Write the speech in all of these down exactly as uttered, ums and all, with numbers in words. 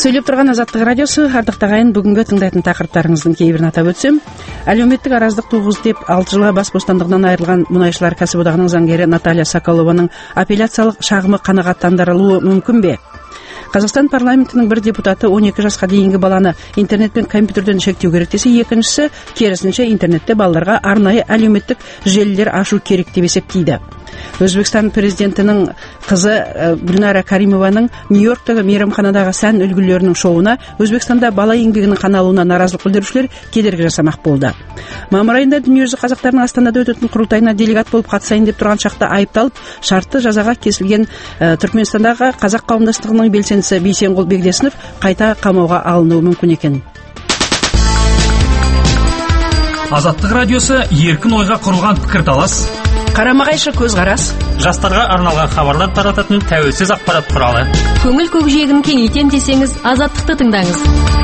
Сөйлеп тұрған Азаттық радиосы, ардақтағайын, бүгінгі тыңдайтын тақырыптарыңыздың кейбірін атап өтсем, әлеуметтік араздық туғыз деп алты жылға бас бостандығынан айырылған мұнайшылар кәсіподағының заңгері Наталья Соколованың апелляциялық шағымы қанағаттандырылуы мүмкін бе? Қазақстан парламентінің бір депутаты он екі жасқа дейінгі баланы интернет пен компьютерден шектеу керек десе, екіншісі керісінше интернетте балаларға арнайы әлеуметтік желілер ашу керек деп есептейді. Өзбекстан президентінің қызы Гүлнара Каримованың Нью-Йорктағы мейрамханадағы сән үлгілерінің шоуына Өзбекстанда бала еңбегінің қаналуына наразылық білдірушілер кедергі жасамақ болды. Мамыр айында дүниежүзі қазақтарының Астанада өтетін құрылтайына делегат болып қатысайын деп тұрған шақта айыпталып, шартты жазаға кесілген ә, Түркменстандағы қазақ қауымдастығының белсендісі Бейсенғұл Бегдесінов қайта қамауға алынуы мүмкін екен. Азаттық радиосы еркін ойға құрылған пікірталас, қарама-қайшы көзқарас, жастарға арналған хабарлар тарататын тәуелсіз ақпарат құралы. Көңіл көкжиегін кеңейтем десеңіз, Азаттықты тыңдаңыз.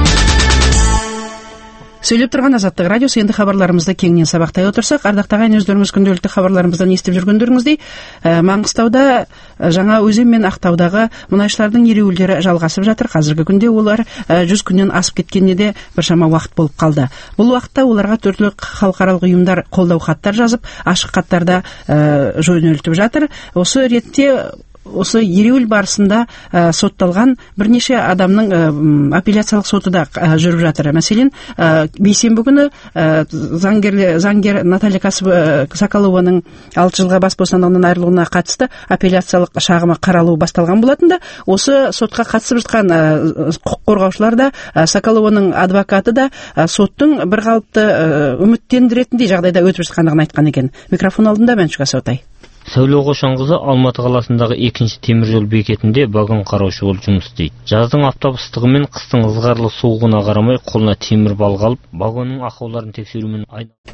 Сөйлеп тұрған Азаттық радиосы, енді хабарларымызды кеңінен сабақтай отырсақ, ардақтағайын, өздеріңіз күнделікті хабарларымыздан естіп жүргендеріңіздей, Маңғыстауда жаңа өзен мен Ақтаудағы мұнайшылардың ереуілдері жалғасып жатыр. Қазіргі күнде олар жүз күннен асып кеткеніне де біршама уақыт болып қалды. Бұл уақытта оларға түрлі халықаралық ұйымдар қолдау хаттар жазып, ашық хаттарда жөнелтіп жатыр. Осы ретте осы ереуіл барысында ә, сотталған бірнеше адамның ә, апелляциялық соты да ә, жүріп жатыр. Мәселен, ә, бейсенбі күні ә, заңгер, заңгер Наталья Соколованың алты жылға бас бостандығынан айырылуына қатысты апелляциялық шағымы қаралуы басталған болатында, осы сотқа қатысып жатқан ә, құқық қорғаушылар да, ә, Соколованың адвокаты да ә, соттың бір қалыпты ә, үміттендіретіндей жағдайда өтіп жатқандығын айтқан екен. Микрофон алдында Мәншүк Асаутай. Сәуле Қошанқызы Алматы қаласындағы екінші теміржол бекетінде вагон қараушы болып жұмыс істейді. Жаздың аптап ыстығы мен қыстың ызғарлы суығына қарамай қолына темір балға алып, вагонның ақауларын тексерумен айналысады.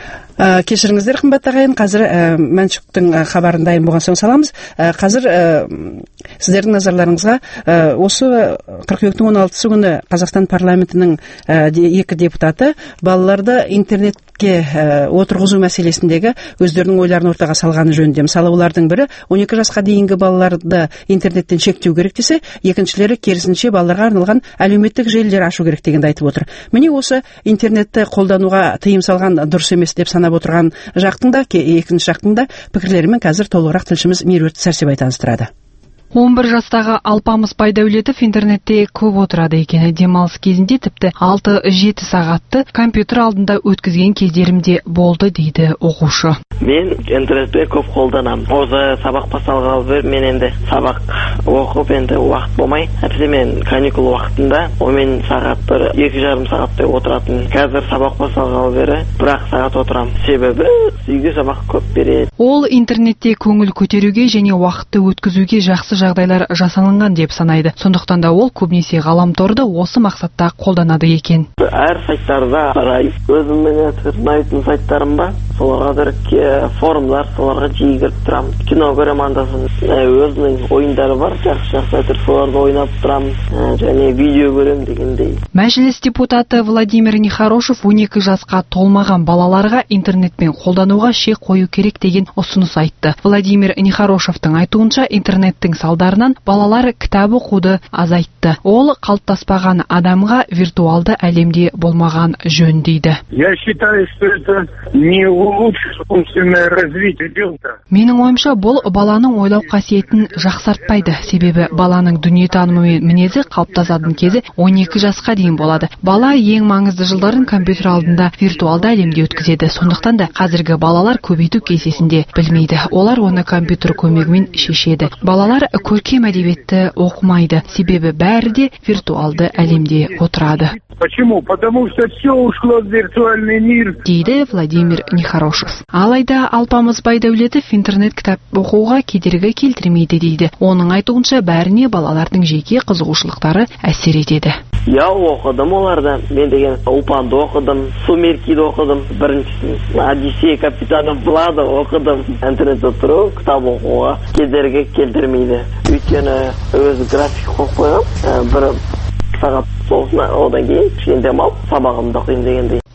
Ә, кешіріңіздер қымбатты ағайын, қазір ә, Мәншүктің ә, хабарын дайын болған соң саламыз. Ә, қазір ә, сіздердің назарларыңызға ә, осы қыркүйектің он алтысы күні Қазақстан парламентінің ә, екі депутаты балаларды интернетке ә, отырғызу мәселесіндегі өздерінің ойларын ортаға салғаны жөнінде. Мысалы, олардың бірі он екі жасқа дейінгі балаларды интернеттен шектеу керек десе, екіншілері керісінше балаларға арналған әлеуметтік желілер ашу керек дегенді айтып отыр. Міне осы интернетті қолдануға тыйым салған дұрыс емес деп санап отырған жақтың да, екінші жақтың да пікірлерімен қазір толығырақ тілшіміз Меруерт Сәрсебай таныстырады. он бір жастағы Алпамыс Байдәулетов интернетте көп отырады екен. Демалыс кезінде тіпті алты жеті сағатты компьютер алдында өткізген кездерімде болды, дейді оқушы. Мен интернетте көп қолданам. Осы сабақ басталғалы мен енді сабақ оқып енді уақыт болмай, әйтпесе мен каникул уақытында он сағат бір екі жарым сағаттай отыратын. Қазір сабақ басталғалы бері бір-ақ сағат отырам. Себебі үйде сабақ көп береді. Ол интернетте көңіл көтеруге және уақытты өткізуге жақсы жағдайлар жасалынған деп санайды. Сондықтан да ол көбінесе ғаламторды осы мақсатта қолданады екен. Әр сайттарда қарай, өзімнің ұнайтын сайттарым бар. Соларға да форумдар, соларға жиі кіріп тұрам. Кино көремін андасын. Өзінің ойындары бар, жақсы-жақсы айтыр, соларды ойнап тұрам, және видео көрем дегендей. Мәжіліс депутаты Владимир Нехорошев он екі жасқа толмаған балаларға интернетпен қолдануға шек қою керек деген ұсыныс айтты. Владимир Нехорошевтың айтуынша интернеттің салдарынан балалар кітап оқуды азайтты. Ол қалыптаспаған адамға виртуалды әлемде болмаған жөн дейді. Я считаю, что это не улучшит умственное развитие ребенка. Менің ойымша, бұл баланың ойлау қасиетін жақсартпайды. Себебі баланың дүниетанымы мен мінезі қалыптасатын кезі он екі жасқа дейін болады. Бала ең маңызды жылдарын компьютер алдында виртуалды әлемде өткізеді. Сондықтан да қазіргі балалар көбейту кезесінде білмейді. Олар оны компьютер көмегімен шешеді. Балалар көркем әдебиетті оқымайды. Себебі бәрі де виртуалды әлемде отырады. Почему? Потому что все ушло в виртуальный мир. Дейді Владимир Нехорошев. Алайда Алпамыс Байдәулетов интернет кітап оқуға кедергі келтірмейді дейді. Оның айтуынша бәріне балалардың жеке қызығушылықтары әсер етеді. Я оқыдым оларда. Мен деген Ұлпанды оқыдым, Сумеркиді оқыдым, біріншісін Одиссей капитаны Блады оқыдым. Интернетте тұру кітап оқуға кедергі келтірмейді. Өйткені өзі график қойып қойған, бір сағат соғысына, одан кейін кішкене демалып сабағымды оқимын дегендей.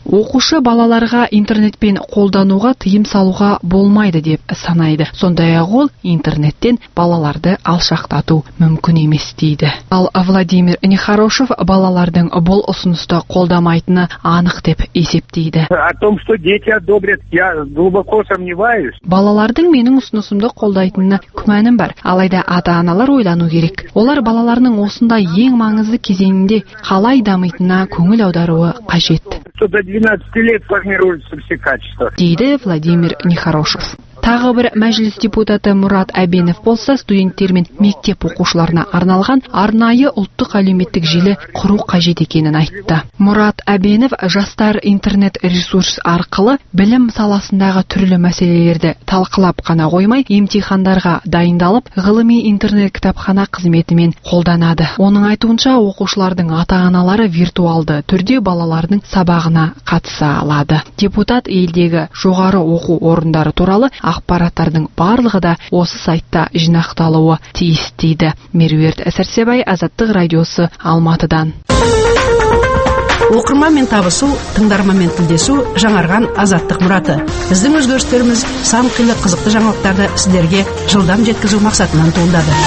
Оқушы балаларға интернетпен қолдануға тыйым салуға болмайды деп санайды. Сондай-ақ ол интернеттен балаларды алшақтату мүмкін емес дейді. Ал Владимир Нехорошев балалардың бұл ұсынысты қолдамайтыны анық деп есептейді. О том, что дети одобрят, я глубоко сомневаюсь. Балалардың менің ұсынысымды қолдайтынына күмәнім бар. Алайда ата-аналар ойлану керек. Олар балаларының осындай ең маңызды кезеңінде қалай дамитынына көңіл аударуы қажет. Что до двенадцати лет формируются все качества. Дейді Владимир Нехорошев. Тағы бір мәжіліс депутаты Мұрат Әбенов болса, студенттер мен мектеп оқушыларына арналған арнайы ұлттық әлеуметтік желі құру қажет екенін айтты. Мұрат Әбенов жастар интернет ресурс арқылы білім саласындағы түрлі мәселелерді талқылап қана қоймай, емтихандарға дайындалып, ғылыми интернет кітапхана қызметімен қолданады. Оның айтуынша, оқушылардың ата-аналары виртуалды түрде балалардың сабағына қатыса алады. Депутат елдегі жоғары оқу орындары туралы ақпараттардың барлығы да осы сайтта жинақталуы тиіс дейді. Меруерт Сәрсебай, Азаттық радиосы, Алматыдан. Оқырманмен табысу, тыңдарманмен тілдесу жаңарған Азаттық мұраты. Біздің өзгерістеріміз сан қилы қызықты жаңалықтарды сіздерге жылдам жеткізу мақсатынан туындады.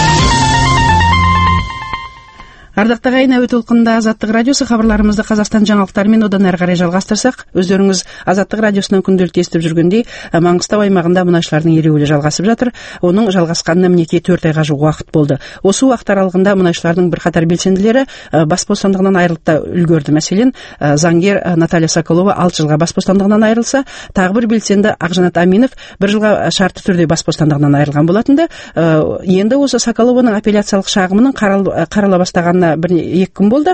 Ардақты ағайын, әуе толқынында Азаттық радиосы, хабарларымызды Қазақстан жаңалықтарымен одан әрі қарай жалғастырсақ, өздеріңіз Азаттық радиосынан күнделікті естіп жүргендей, Маңғыстау аймағында мұнайшылардың ереуілі жалғасып жатыр. Оның жалғасқанына мінекей төрт айға жуық уақыт болды. Осы уақыт аралығында мұнайшылардың бірқатар белсенділері бас бостандығынан айырылып та үлгерді. Мәселен, заңгер Наталья Соколова алты жылға бас бостандығынан айырылса, тағы бір белсенді Ақжанат Аминов бір жылға шартты түрде бас бостандығынан айырылған болатынды. Енді осы Соколованың апелляциялық шағымының қарала бастағанына бір екі күн болды.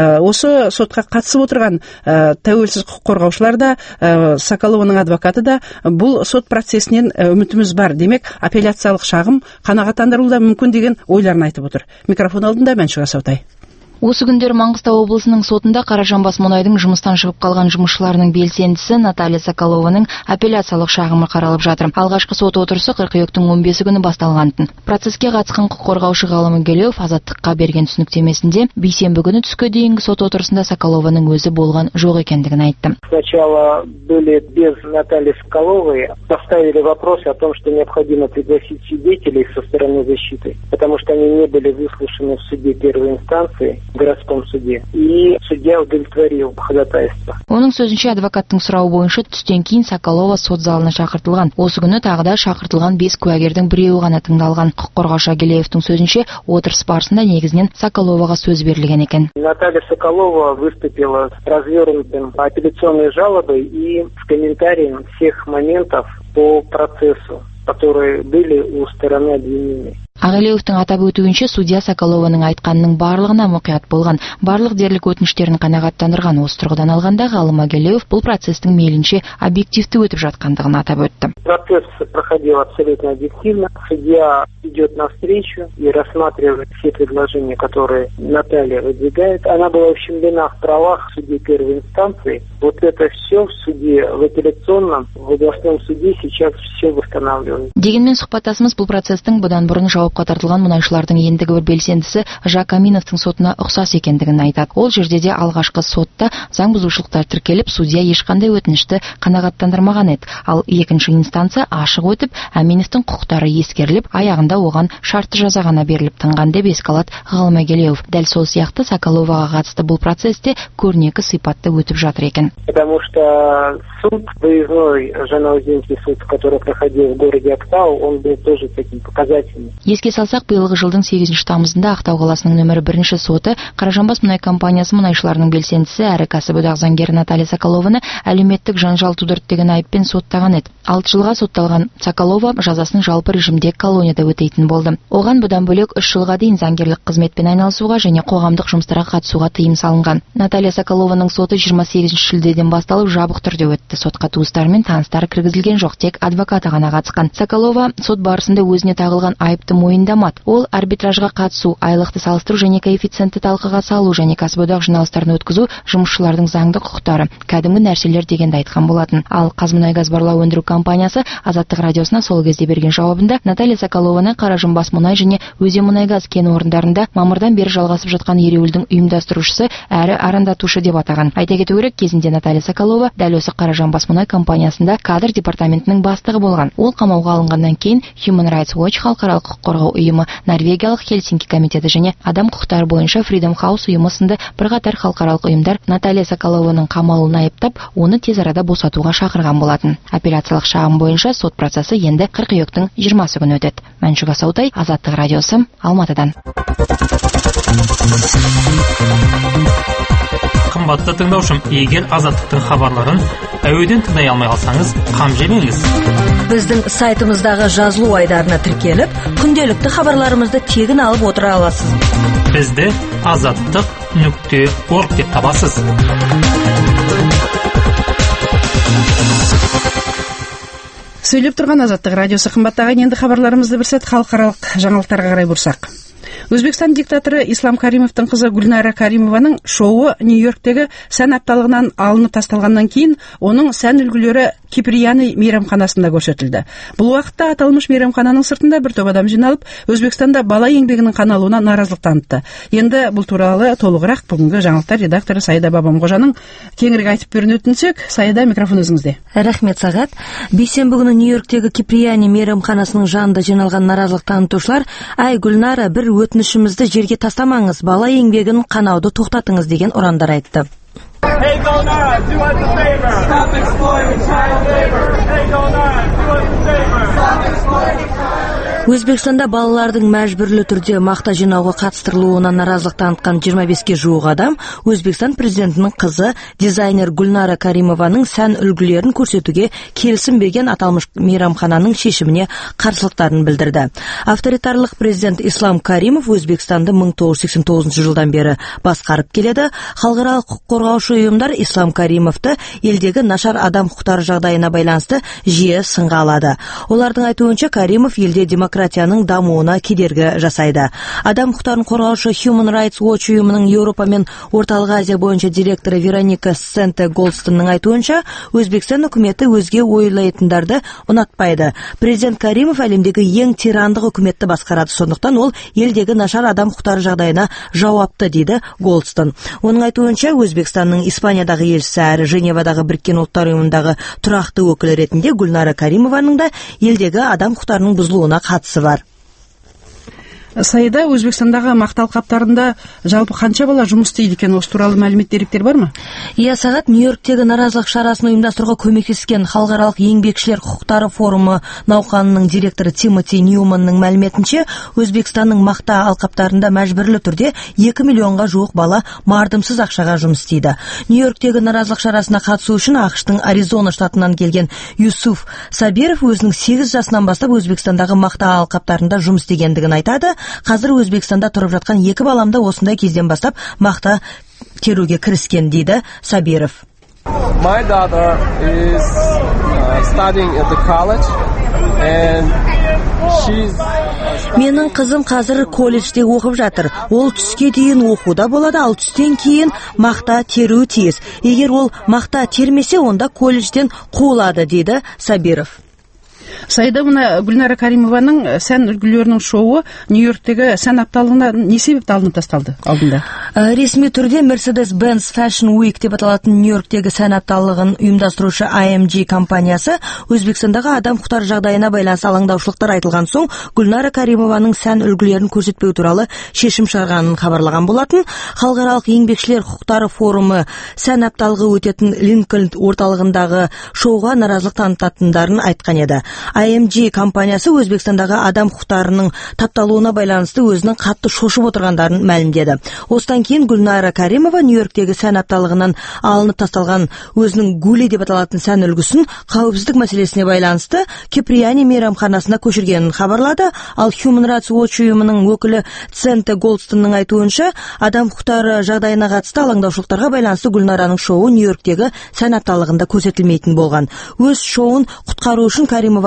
Осы сотқа қатысып отырған тәуелсіз құқық қорғаушылар да, Соколованың адвокаты да бұл сот процесінен үмітіміз бар, демек апелляциялық шағым қанағаттандырылуы мүмкін деген ойларын айтып отыр. Микрофон алдында Мәншүк Асаутай. Осы күндер Маңғыстау облысының сотында Қаражанбас мұнайдың жұмыстан шығып қалған жұмысшыларының белсендісі Наталья Соколованың апелляциялық шағымы қаралып жатыр. Алғашқы сот отырысы қыркүйектің он бесі күні басталғантын. Процеске қатысқан құқық қорғаушы Ғалым Гелеев Азаттыққа берген түсініктемесінде бейсенбі күні түске дейінгі сот отырысында Соколованың өзі болған жоқ екендігін айтты. Сначала были без Натальи Соколовой, поставили вопрос о том, что необходимо пригласить свидетелей со стороны защиты, потому что они не были выслушаны в суде первой инстанции, в городском суде, и судья удовлетворил ходатайство. Оның сөзінше, адвокаттың сұрауы бойынша түстен кейін Соколова сот залына шақыртылған. Осы күні тағы да шақыртылған бес куәгердің біреуі ғана тыңдалған. Құқық қорғаушы Гелеевтің сөзінше, отырыс барысында негізінен Соколоваға сөз берілген екен. Наталья Соколова выступила с развернутым апелляционной жалобой и с комментарием всех моментов по процессу, которые были у стороны обвинения. Ағилеевтің атап өтуінше, судья Соколованың айтқанының барлығына мұқият болған, барлық дерлік өтініштерін қанағаттандырған. Осы тұрғыдан алғанда Ғалым Гелеев бұл процестің мейлінше объективті өтіп жатқандығын атап өтті. Процесс проходил абсолютно объективно. Судья идет навстречу и рассматривает все предложения, которые Наталья выдвигает. Она была ущемлена в правах в суде первой инстанции. Вот это все в суде, в апелляционном, в областном суде сейчас все восстанавливается. Дегенмен сұхбаттасымыз бұл процестің бұдан бұрын жауапқа тартылған мұнайшылардың ендігі бір белсендісі Жак Аминовтың сотына ұқсас екендігін айтады. Ол жерде де алғашқы сотта заң бұзушылықтар тіркеліп, судья ешқандай өтінішті қанағаттандырмаған еді. Ал екінші инстанция ашық өтіп, Аминовтың құқықтары ескеріліп, аяғында оған шартты жаза ғана беріліп тынған деп еске алады Ғалым Гелеев. Дәл сол сияқты Соколоваға қатысты бұл процесте көрнекі сипатта өтіп жатыр екен. Потому что суд, выездной Жаңаөзенский суд, который проходил в городе Актау, он был тоже таким показательным. Еске салсақ, биылғы жылдың сегізінші тамызында Ақтау қаласының нөмірі бірінші соты Қаражанбас мұнай компаниясы мұнайшыларының белсендісі әрі кәсіподақ заңгері Наталья Соколованы әлеуметтік жанжал тудырды деген айыппен соттаған еді. алты жылға сотталған Соколова жазасын жалпы режимде колонияда өтейтін болды. Оған бұдан бөлек үш жылға дейін заңгерлік қызметпен айналысуға және қоғамдық жұмыстарға қатысуға тыйым салынған. Наталья Соколованың соты жиырма сегізінші шілдеден басталып жабық түрде өтті. Сотқа туыстары мен таныстары кіргізілген жоқ, тек адвокаты ғана қатысқан. Соколова сот барысында өзіне тағылған айыпты мойындады мойындамады. Ол арбитражға қатысу, айлықты салыстыру және коэффициентті талқыға салу және кәсіподақ жиналыстарын өткізу жұмысшылардың заңды құқықтары, кәдімгі нәрселер дегенді айтқан болатын. Ал Қазмұнайгаз барлау өндіру компаниясы Азаттық радиосына сол кезде берген жауабында Наталья Соколованы Қаражанбас мұнай және Өзенмұнайгаз кен орындарында мамырдан бері жалғасып жатқан ереуілдің ұйымдастырушысы әрі арандатушы деп атаған. Айта кету керек, кезінде Наталья Соколова дәл осы Қаражанбас мұнай компаниясында кадр департаментінің бастығы болған. Ол қамауға алынғаннан кейін Human Rights Watch халықаралық құқық қорғау ұйымы, Норвегиялық Хельсинки комитеті және адам құқықтары бойынша Freedom House ұйымы сынды бірқатар халықаралық ұйымдар Наталья Соколованың қамалын айыптап, оны тез арада босатуға шақырған болатын. Апелляциялық шағым бойынша сот процесі енді қыркүйектің жиырмасы күні өтеді. Мәншүк Асаутай, Азаттық радиосы, Алматыдан. Қымбатты тыңдаушым, егер Азаттықтың хабарларын әуеден тыңдай алмай қалсаңыз, қам жемеңіз. Біздің сайтымыздағы жазылу айдарына тіркеліп, күнделікті хабарларымызды тегін алып отыра аласыз. Бізді азаттық нүкте орг деп табасыз. Сөйлеп тұрған Азаттық радиосы. Қымбаттаған, енді хабарларымызды бір сәт халықаралық жаңалықтарға қарай бұрсақ. Өзбекстан диктаторы Ислам Каримовтың қызы Гүлнара Каримованың шоуы Нью-Йорктегі сән апталығынан алынып тасталғаннан кейін оның сән үлгілері Киприяни мейрамханасында көрсетілді. Бұл уақытта аталмыш мейрамхананың сыртында бір топ адам жиналып, Өзбекстанда бала еңбегінің қаналуына наразылық танытты. Енді бұл туралы толығырақ бүгінгі жаңалықтар редакторы Саида Бабамқожаның кеңірек айтып беруін өтінсек. Саида, микрофон өзіңізде. Рахмет, Сағат. Бейсенбі күні Нью-Йорктегі Киприяни мейрамханасының жанында жиналған наразылық танытушылар, "Ай, Гүлнара, бір өтінішімізді жерге тастамаңыз, бала еңбегін қанауды тоқтатыңыз" деген ұрандар айтты. Hey, Gulnara, do us a favor. Stop exploiting child labor. Hey, Gulnara, do us a favor. Stop exploiting child labor. Өзбекстанда балалардың мәжбүрлі түрде мақта жинауға қатыстырылуына наразылық танытқан жиырма беске жуық адам Өзбекстан президентінің қызы дизайнер Гүлнара Каримованың сән үлгілерін көрсетуге келісім берген аталмыш мейрамхананың шешіміне қарсылықтарын білдірді. Авторитарлық президент Ислам Каримов Өзбекстанды мың тоғыз жүз сексен тоғызыншы жылдан бері басқарып келеді. Халықаралық құқық қорғаушы ұйымдар Ислам Каримовты елдегі нашар адам құқықтары жағдайына байланысты жиі сынға алады. Олардың айтуынша, Каримов елде демократияның дамуына кедергі жасайды. Адам құқықтарын қорғаушы Human Rights Watch ұйымының Еуропа мен Орталық Азия бойынша директоры Вероника Сенте-Голстонның айтуынша, Өзбекстан үкіметі өзге ойлайтындарды ұнатпайды. Президент Каримов әлемдегі ең тирандық үкіметті басқарады, сондықтан ол елдегі нашар адам құқықтары жағдайына жауапты, дейді Голстон. Оның айтуынша, Өзбекстанның Испаниядағы елшісі әрі Женевадағы Біріккен ұлттар ұйымындағы тұрақты өкілі ретінде Гүлнара Каримованың да елдегі адам құқықтарының бұзылуына қатысы бар. Саида, Өзбекстандағы мақтал қаптарында жалпы қанша бала жұмыс істейді екен, осы туралы мәлімет деректер бар ма? Иә, Сағат, Нью-Йорктегі наразылық шарасын ұйымдастыруға көмектескен халықаралық еңбекшілер құқықтары форумы науқанының директоры Тимоти Ньюманның мәліметінше, Өзбекстанның мақта алқаптарында мәжбүрлі түрде екі миллионға жуық бала мардымсыз ақшаға жұмыс істейді. Нью-Йорктегі наразылық шарасына қатысу үшін ақштың Аризона штатынан келген Юсуф Сабиров өзінің сегіз жасынан бастап Өзбекстандағы мақта алқаптарында жұмыс істегендігін айтады. Қазір Өзбекстанда тұрып жатқан екі баламда осындай кезден бастап мақта теруге кіріскен, дейді Сабиров. My daughter is uh, studying at the college and she's Менің қызым қазір колледжде оқып жатыр. Ол түске дейін оқуда болады, ал түстен кейін мақта теруі тиіс. Егер ол мақта термесе, онда колледжден қуылады, дейді Сабиров. Саида, мына Гүлнара Каримованың сән үлгілерінің шоуы Нью-Йорктегі сән апталығына не себепті алынып тасталды алдында? Ресми түрде Mercedes-Benz Fashion Week деп аталатын Нью-Йорктегі сән апталығын ұйымдастырушы ай эм джи компаниясы Өзбекстандағы адам құқықтары жағдайына байланысты алаңдаушылықтар айтылған соң Гүлнара Каримованың сән үлгілерін көрсетпеу туралы шешім шығарғанын хабарлаған болатын. Халықаралық еңбекшілер құқықтары форумы сән апталығы өтетін Линкольн орталығындағы шоуға наразылық танытатындарын айтқан еді. ай эм джи компаниясы Өзбекстандағы адам құқықтарының тапталуына байланысты өзінің қатты шошып отырғандарын мәлімдеді. Осыдан кейін Гүлнара Каримова Нью-Йорктегі сән апталығынан алынып тасталған өзінің Гули деп аталатын сән үлгісін қауіпсіздік мәселесіне байланысты Киприяни мейрамханасына көшіргенін хабарлады. Ал Human Rights Watch ұйымының өкілі Центе Голстонның айтуынша, адам құқықтары жағдайына қатысты алаңдаушылықтарға байланысты Гүлнараның шоуы Нью-Йорктегі сән апталығында көрсетілмейтін болған. Өз шоуын құтқару үшін Каримова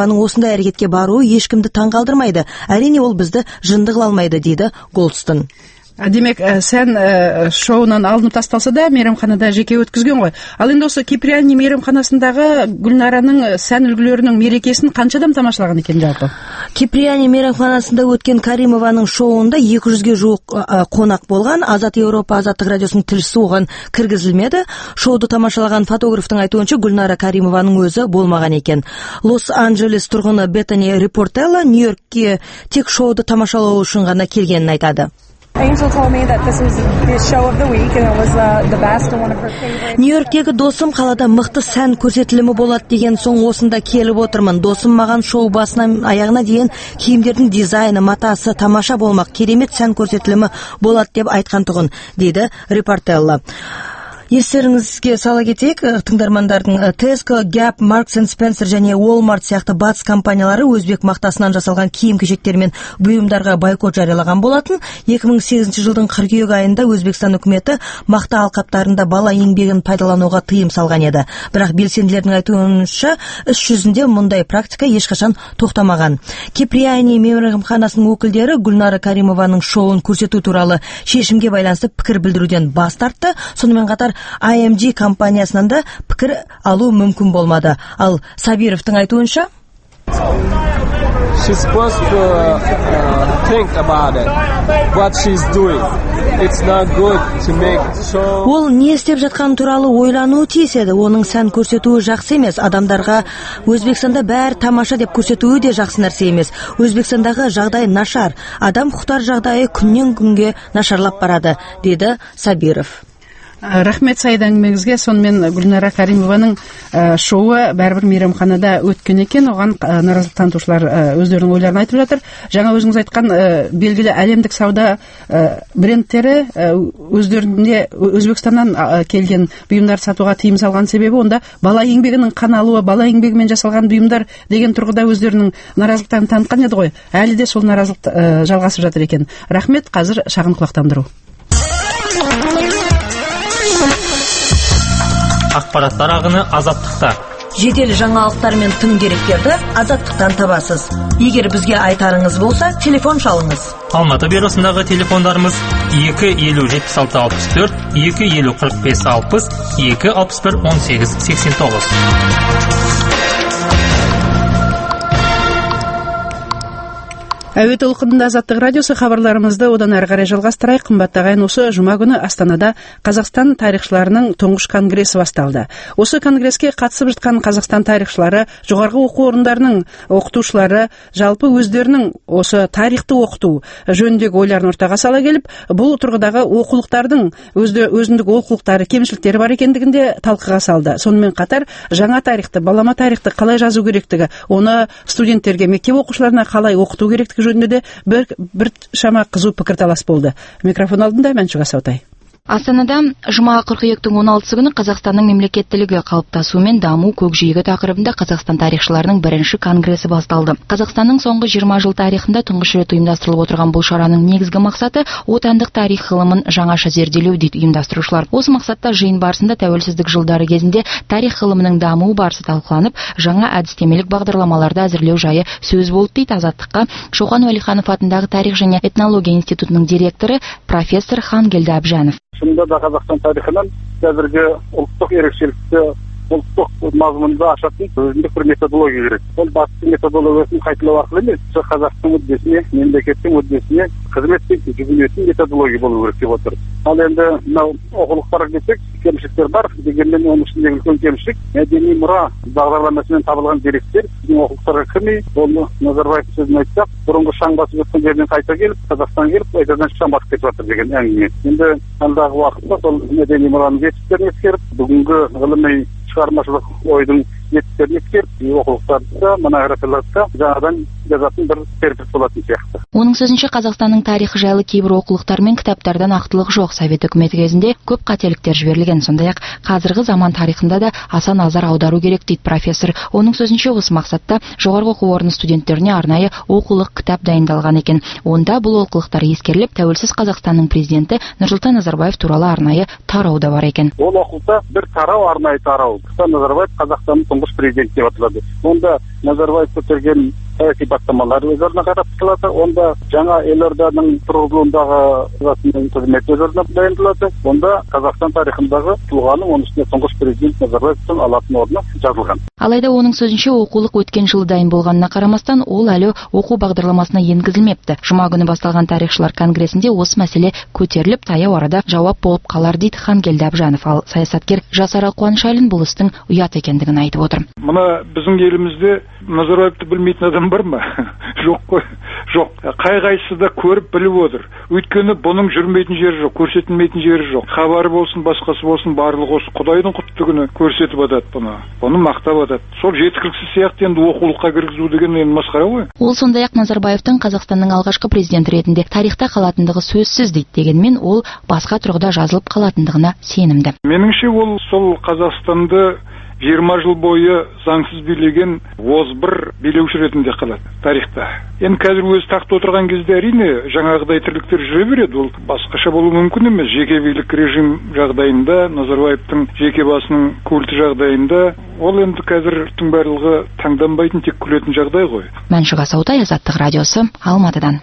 Каримованың осындай әрекетке баруы ешкімді таңғалдырмайды. Әрине ол бізді жынды қыла алмайды, дейді Голдстон. Демек, сән шоуынан алынып тасталса да, мейрамханада жеке өткізген ғой. Ал енді осы Киприани мейрамханасындағы Гүлнараның сән үлгілерінің мерекесін қанша адам тамашалаған екен жалпы? Киприани мейрамханасында өткен Каримованың шоуында екі жүзге жуық қонақ болған. Азат Еуропа азаттық радиосының тілшісі оған кіргізілмеді. Шоуды тамашалаған фотографтың айтуынша Гүлнара Каримованың өзі болмаған екен. Лос-Анджелес тұрғыны Беттани Репортелла Нью-Йоркке тек шоуды тамашалау үшін ғана келгенін айтады. Нью-Йорктегі досым қалада мықты сән көрсетілімі болады деген соң осында келіп отырмын. Досым маған шоу басынан аяғына дейін киімдердің дизайны, матасы тамаша болмақ, керемет сән көрсетілімі болады деп айтқан тұғын, дейді Репортелла. Естеріңізге сала кетейік, тыңдармандардың Tesco, Gap, Marks and Spencer және Walmart сияқты батыс компаниялары өзбек мақтасынан жасалған киім-кешектер мен бұйымдарға бойкот жариялаған болатын. екі мың сегізінші жылдың қыркүйек айында Өзбекстан үкіметі мақта алқаптарында бала еңбегін пайдалануға тыйым салған еді. Бірақ белсенділердің айтуынша іс жүзінде мұндай практика ешқашан тоқтамаған. Киприани мейрамханасының өкілдері Гүлнара Каримованың шоуын көрсету туралы шешімге байланысты пікір білдіруден бас тартты. Сонымен қатар ай эм джи компаниясынан да пікір алу мүмкін болмады. Ал Сабировтың айтуынша, She's supposed to uh, uh, think about it, what she's doing. It's not good to make show. Ол не істеп жатқан туралы ойлануы тиіс еді. Оның сән көрсетуі жақсы емес. Адамдарға Өзбекстанда бәрі тамаша деп көрсетуі де жақсы нәрсе емес. Өзбекстандағы жағдай нашар. Адам құқықтар жағдайы күннен күнге нашарлап барады, деді Сабиров. Рахмет Саид әңгімеңізге. Сонымен Гүлнара Каримованың шоуы бәрібір мейрамханада өткен екен. Оған наразылық танытушылар өздерінің ойларын айтып жатыр. Жаңа өзіңіз айтқан белгілі әлемдік сауда брендтері өздерінде Өзбекстаннан келген бұйымдар сатуға тыйым салған себебі онда бала еңбегінің қаналуы, бала еңбегімен жасалған бұйымдар деген тұрғыда өздерінің наразылықтарын танытқан еді ғой. Әлі де сол наразылық жалғасып жатыр екен. Рахмет. Қазір шағын құлақтандыру. Ақпараттар ағыны азаттықта. Жедел жаңалықтар мен тың деректерді азаттықтан табасыз. Егер бізге айтарыңыз болса, телефон шалыңыз. Алматы бюросындағы телефондарымыз екі елу жетпіс алты алпыс төрт, екі елу қырық бес алпыс, екі алпыс бір он сегіз сексен тоғыз. Әуе толқынында Азаттық радиосы. Хабарларымызды одан әрі қарай жалғастырайық. Қымбатты ағайын, осы жұма күні Астанада Қазақстан тарихшыларының тұңғыш конгресі басталды. Осы конгреске қатысып жатқан Қазақстан тарихшылары, жоғарғы оқу орындарының оқытушылары жалпы өздерінің осы тарихты оқыту жөніндегі ойларын ортаға сала келіп, бұл тұрғыдағы оқулықтардың өзді өзіндік олқылықтары, кемшіліктері бар екендігінде талқыға салды. Сонымен қатар жаңа тарихты, балама тарихты қалай жазу керектігі, оны студенттерге, мектеп оқушыларына қалай оқыту керектігі жөнінде де бір, бір шама қызу пікірталас болды. Микрофон алдында Мәншүк Асаутай. Астанада жұма қыркүйектің он алтысы күні Қазақстанның мемлекеттілігі қалыптасуы мен даму көкжиегі тақырыбында Қазақстан тарихшыларының бірінші конгресі басталды. Қазақстанның соңғы жиырма жыл тарихында тұңғыш рет ұйымдастырылып отырған бұл шараның негізгі мақсаты отандық тарих ғылымын жаңаша зерделеу дейді ұйымдастырушылар. Осы мақсатта жиын барысында тәуелсіздік жылдары кезінде тарих ғылымының дамуы барысы талқыланып, жаңа әдістемелік бағдарламаларды әзірлеу жайы сөз болды дейді Азаттыққа Шоқан Уәлиханов атындағы тарих және этнология институтының директоры профессор Хангелді Әбжанов. Шынында да Қазақстан тарихынан қазіргі ұлттық ерекшелікті, ұлттық мазмұнды ашатын өзіндік бір методология керек. Ол басты методологиясын қайталау арқылы емес, қазақтың мүддесіне, мемлекеттің мүддесіне қызмет жүргізетін методология болу керек деп отыр. Ал енді мынау оқулықтарға келсек, кемшіліктер бар, дегенмен оның ішіндегі үлкен кемшілік мәдени мұра бағдарламасымен табылған деректер біздің оқулықтарға кірмей, оны Назарбаев сөзін айтсақ, бұрынғы шаң басып жатқан жерден қайта келіп, Қазақстан келіп, қайтадан шаң басып кетіп жатыр деген әңгіме. Енді алдағы уақытта сол мәдени мұраның жетістіктерін ескеріп, бүгінгі ғылыми шығармашылық ойдың жетістіктерін ескеріп, оқулықтарды да, монографияларды да жаңадан жазатын бір серпіліс болатын сияқты. Оның сөзінше Қазақстанның тарихы жайлы кейбір оқулықтар мен кітаптардан ақтылық жоқ. Совет үкіметі кезінде көп қателіктер жіберілген. Сондай-ақ қазіргі заман тарихында да аса назар аудару керек дейді профессор. Оның сөзінше осы мақсатта жоғарғы оқу орны студенттеріне арнайы оқулық кітап дайындалған екен. Онда бұл олқылықтар ескеріліп, тәуелсіз Қазақстанның президенті Нұрсұлтан Назарбаев туралы арнайы тарау да бар екен. Ол оқулықта бір тарау, арнайы тарау. Нұрсұлтан Назарбаев Қазақстанның тұңғыш президент деп аталады. Онда Назарбаев көтерген саяси бастамалар өз орнына қарастырылады. Онда жаңа елорданың тұрғызылуындағы қызметі өз орнына баяндалады. Онда Қазақстан тарихындағы тұлғаның, оның үстіне тұңғыш президент Назарбаевтың алатын орны жазылған. Алайда оның сөзінше оқулық өткен жылы дайын болғанына қарамастан, ол әлі оқу бағдарламасына енгізілмепті. Жұма күні басталған тарихшылар конгресінде осы мәселе көтеріліп, таяу арада жауап болып қалар дейді Хангелді Абжанов. Ал саясаткер Жасарал Қуанышайлин бұл істің ұят екендігін айтып отыр. Мына біздің елімізде Назарбаевты білмейтін адам бар ма? Жоқ қой. Жоқ. Қай-қайсысы да көріп біліп отыр. Өйткені бұның жүрмейтін жері жоқ, көрсетілмейтін жері жоқ. Хабары болсын, басқасы болсын, барлығы осы Құдайдың құтты күні көрсетіп жатады бұны. Бұны мақтап жатады. Сол жеткіліксіз сияқты енді оқулыққа кіргізу деген енді масқара ғой. Ол сондай-ақ Назарбаевтың Қазақстанның алғашқы президенті ретінде тарихта қалатындығы сөзсіз дейді. Дегенмен ол басқа тұрғыда жазылып қалатындығына сенімді. Меніңше ол сол Қазақстанды жиырма жыл бойы заңсыз билеген озбыр билеуші ретінде қалады тарихта. Енді қазір өзі тақта отырған кезде әрине жаңағыдай тірліктер жүре береді. Ол басқаша болуы мүмкін емес. Жеке билік режим жағдайында, Назарбаевтың жеке басының культі жағдайында ол енді қазірдің барлығы таңданбайтын, тек күлетін жағдай ғой. Мәншүк Асаутай, Азаттық радиосы, Алматыдан.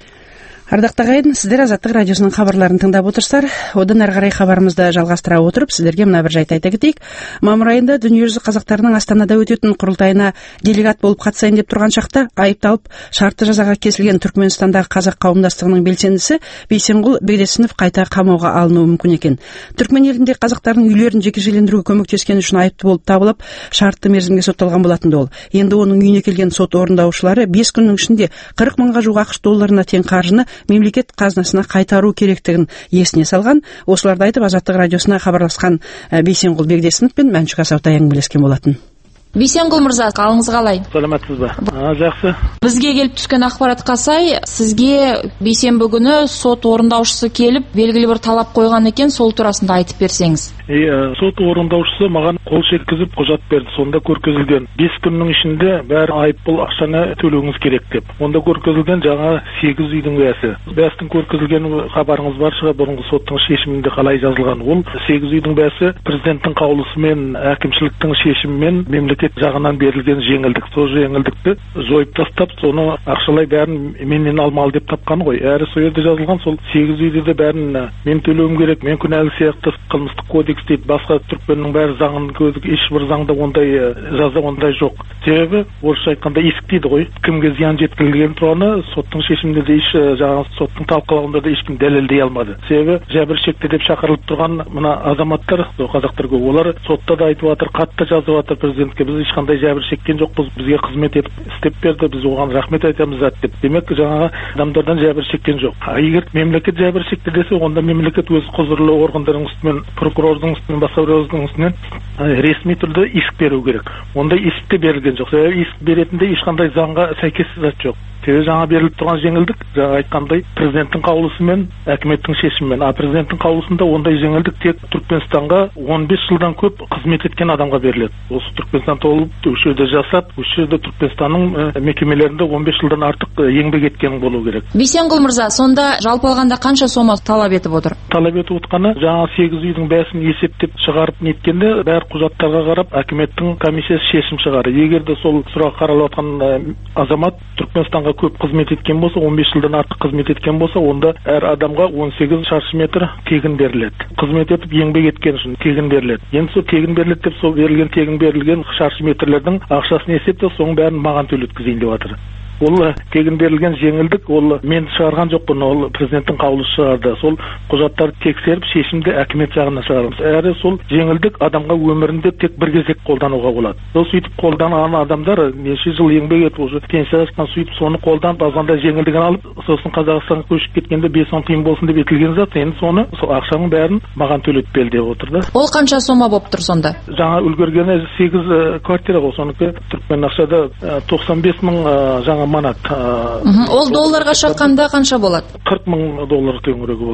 Ардақты ағайын, сіздер Азаттық радиосының хабарларын тыңдап отырсыздар. Одан әрі қарай хабарымызды жалғастыра отырып, сіздерге мына бір жайт айта кетейік. Мамыр айында дүниежүзі қазақтарының Астанада өтетін құрылтайына делегат болып қатысайын деп тұрған шақта айыпталып шартты жазаға кесілген Түркменстандағы қазақ қауымдастығының белсендісі Бейсенғұл Бегдесінов қайта қамауға алынуы мүмкін екен. Түркмен елінде қазақтардың үйлерін жекешелендіруге көмектескені үшін айыпты болып табылып, шартты мерзімге сотталған болатын ол. Енді оның үйіне келген сот орындаушылары бес күннің ішінде қырық мыңға жуық ақш долларына тең қаржыны мемлекет қазынасына қайтару керектігін есіне салған. Осыларды айтып Азаттық радиосына хабарласқан Бейсенғұл Бегдесінов пен Мәншүк Асаутай әңгімелескен болатын. Бейсенғұл мырза, қалыңыз қалай? Саламатсыз ба? А, жақсы. Бізге келіп түскен ақпаратқа сай, сізге бейсенбі күні сот орындаушысы келіп, белгілі бір талап қойған екен, сол турасында айтып берсеңіз. Е, сот орындаушысы маған қол жеткізіп құжат берді. Сонда көрсетілген бес күннің ішінде бәрі айыппұл ақшаны төлеуіңіз керек деп. Онда көрсетілген жаңа сегіз үйдің бәсі. Бәстің көрсетілген хабарыңыз бар шығар, бұрынғы соттың шешімінде қалай жазылған. Ол сегіз үйдің бәсі президенттің қаулысымен, әкімшіліктің шешімімен мемлекет жағынан берілген жеңілдік. Сол жеңілдікті жойып тастап, соны ақшалай бәрін менен алмал деп тапқан ғой. Әрі сол жерде жазылған, сол сегіз үйді де бәрін мен төлеуім керек, мен күнәлі сияқты қылмыстық кодекс дейді. Басқа түркменнің бәрі заңын көздік, ешбір заңда ондай жаза ондай жоқ. Себебі орысша айтқанда есік дейді ғой. Кімге зиян жеткізілген тұрғаны соттың шешімінде де еш жаңағы соттың талқылауында да ешкім дәлелдей алмады. Себебі жәбір шекті деп шақырылып тұрған мына азаматтар, қазақтар көп, олар сотта да айтып жатыр, қатты жазып жатыр президентке, біз ешқандай жәбір шеккен жоқпыз, бізге қызмет етіп істеп берді, біз оған рахмет айтамыз деп. Демек жаңағы адамдардан жәбір шеккен жоқ. А егер мемлекет жәбір шекті десе, онда мемлекет өз құзырлы органдарының үстімен, прокурордың үстімен, басқа біреудің үстінен ресми түрде иск беру керек. Ондай иск те берілген жоқ. Себебі иск беретінде ешқандай заңға сәйкес зат жоқ. Себебі жаңа беріліп тұрған жеңілдік, жаңа айтқандай президенттің қаулысымен, әкіметтің шешімімен. А президенттің қаулысында ондай жеңілдік тек Түркменстанға он бес жылдан көп қызмет еткен адамға беріледі. Осы Түркменстан толып, осы жерде жасап, осы жерде Түркменстанның мекемелерінде он бес жылдан артық еңбек еткен болу керек. Бейсенғұл мырза, сонда жалпы алғанда қанша сома талап етіп отыр? Талап етіп отқаны жаңа сегіз үйдің бәсін есептеп шығарып неткенде, бәр құжаттарға қарап, әкіметтің комиссиясы шешім шығарды. Егер де сол сұрақ қаралып отқан азамат Түркменстанға көп қызмет еткен болса, он бес жылдан артық қызмет еткен болса, онда әр адамға он сегіз шаршы метр тегін беріледі. Қызмет етіп еңбек еткен үшін тегін беріледі. Енді сол тегін беріледі деп, сол берілген тегін берілген шаршы метрлердің ақшасын есептеп, соның бәрін маған төлеткізейін деп жатыр. Ол тегін берілген жеңілдік, ол мен шығарған жоқпын, ол президенттің қаулысы шығарды. Сол құжаттарды тексеріп, шешімді әкімет жағына шығарамыз. Әрі сол жеңілдік адамға өмірінде тек бір кезек қолдануға болады. Сол сөйтіп қолданған адамдар неше жыл еңбек етіп, уже пенсияға шыққан, сөйтіп соны қолданып, азғанда жеңілдігін алып, сосын Қазақстанға көшіп кеткенде бес он тиын болсын деп етілген зат. Енді соны сол ақшаның бәрін маған төлетіп бер деп отырды. Ол қанша сома болып тұр сонда? Жаңа үлгергені сегіз квартира ғой, соныкі Түркмен ақшада тоқсан бес мың жаңа манат. Ол долларға шаққанда қанша болады? қырық мың доллар төңірегі болады.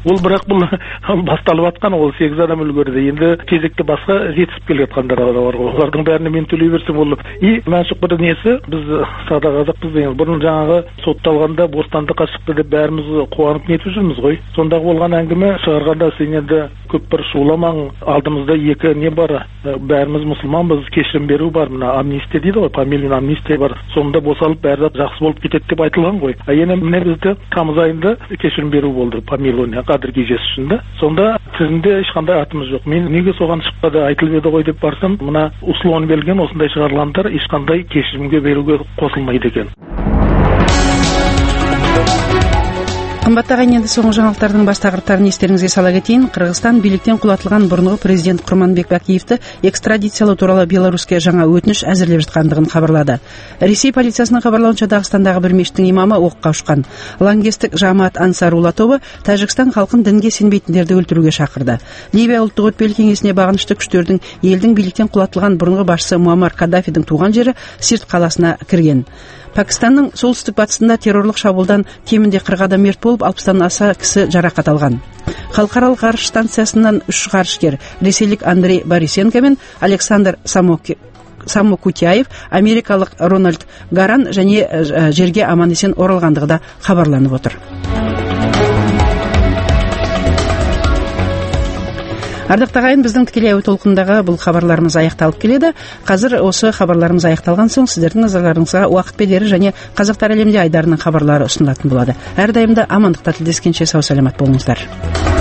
ол бірақ бұл басталып жатқан, ол сегіз адам үлгерді. Енді кезекте басқа жетісіп келе жатқандар бар ғой. Олардың бәріне мен төлей берсем ол. И мәншүк бір несі, біз сада қазақпыз деген. Бұрын жаңағы сотталғанда бостандыққа шықты деп бәріміз қуанып нетіп жүрміз ғой. Сондағы болған әңгіме шығарғанда сен енді көп бір шуламаң, алдымызда екі не бар, бәріміз мұсылманбыз, кешірім беру бар, мына амнистия дейді ғой, фамилия амнистия бар, сонда босалып бәрі жақсы болып кетеді деп айтылған ғой. А енді міне бізде тамыз айында кешірім беру болды, фамилия қадір кежесі үшін де. Сонда тізімде ешқандай атымыз жоқ. Мен неге соған шықпады, айтылып еді ғой деп барсам, мына условно берілген осындай шығарылғандар ешқандай кешірімге беруге қосылмайды екен. Қымбатты ағайын, енді соңғы жаңалықтардың бас тақырыптарын естеріңізге сала кетейін. Қырғызстан биліктен құлатылған бұрынғы президент Құрманбек Бакиевті экстрадициялау туралы Беларуське жаңа өтініш әзірлеп жатқандығын хабарлады. Ресей полициясының хабарлауынша Дағыстандағы бір мешіттің имамы оққа ұшқан. Лаңкестік Жамаат Ансарулла тобы Тәжікстан халқын дінге сенбейтіндерді өлтіруге шақырды. Ливия ұлттық өтпелі кеңесіне бағынышты күштердің елдің биліктен құлатылған бұрынғы басшысы Муаммар Каддафидің туған жері Сирт қаласына кірген. Пакистанның солтүстік батысында террорлық шабуылдан кемінде қырық адам мерт болып, алпыстан аса кісі жарақат алған. Халықаралық ғарыш станциясынан үш ғарышкер, ресейлік Андрей Борисенко мен Александр Самокутяев, америкалық Рональд Гаран және жерге аман есен оралғандығы да хабарланып отыр. Ардақты ағайын, біздің тікелей әуе толқындағы бұл хабарларымыз аяқталып келеді. Қазір осы хабарларымыз аяқталған соң сіздердің назарларыңызға уақыт бедері және Қазақтар әлемде айдарының хабарлары ұсынылатын болады. Әрдайымда амандықта тілдескенше сау саламат болыңыздар.